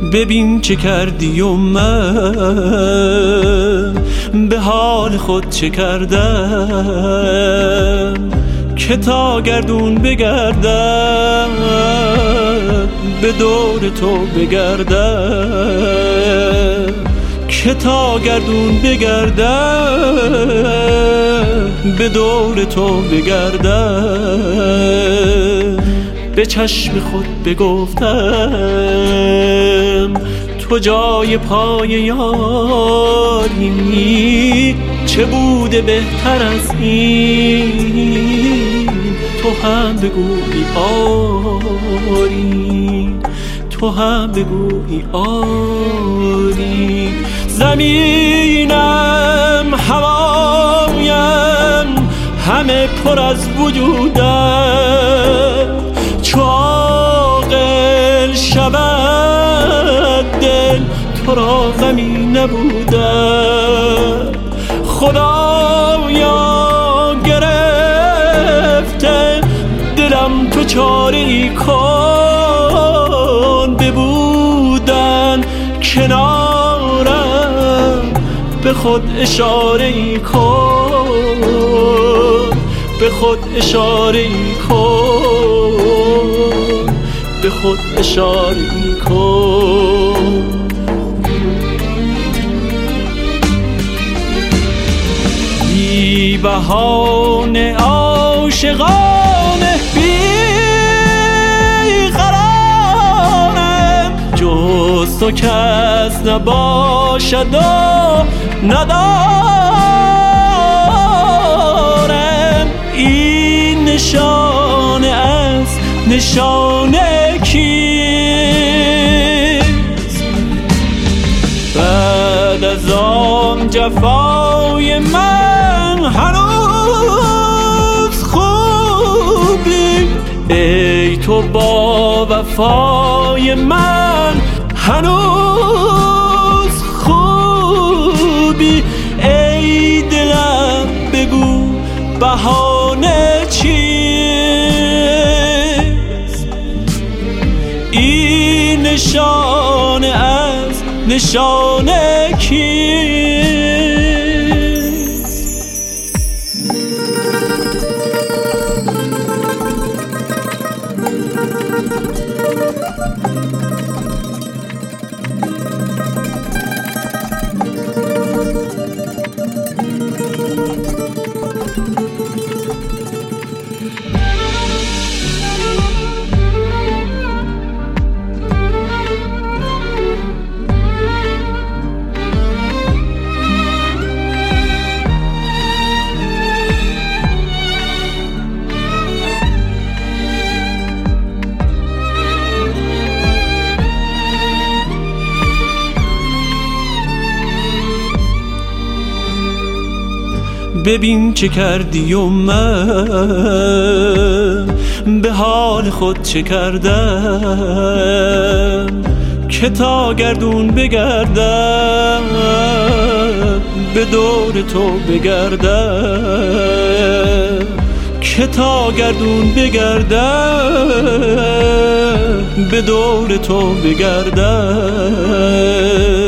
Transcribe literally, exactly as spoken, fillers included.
ببین چه کردی و من به حال خود چه کردم که تا گردون بگردم به دور تو بگردم که تا گردون بگردم به دور تو بگردم به چشم خود بگفتم تو جای پای یاری چه بوده بهتر از این تو هم بگویی آری تو هم بگویی آری زمینم هوایم همه پر از وجودم چو عاقل شود دل تو را غمی نبودم خدایا گرفته دلم تو چاره ای کن ببودن کنارم به خود اشاره ای کن به خود اشاره ای کن به خود اشاره ای کن بی بهانه عاشقانه بی قرارم جز تو کس نباشد و ندارم این نشانه از نشانه کیست بعد از آن جفای من هنوز خوبی ای تو با وفای من هنوز خوبی ای دلم بگو بهانه چیست این نشانه از نشانه کیست ببین چه کردی و من به حال خود چه کردم که تا گردون بگردم به دور تو بگردم که تا گردون بگردم به دور تو بگردم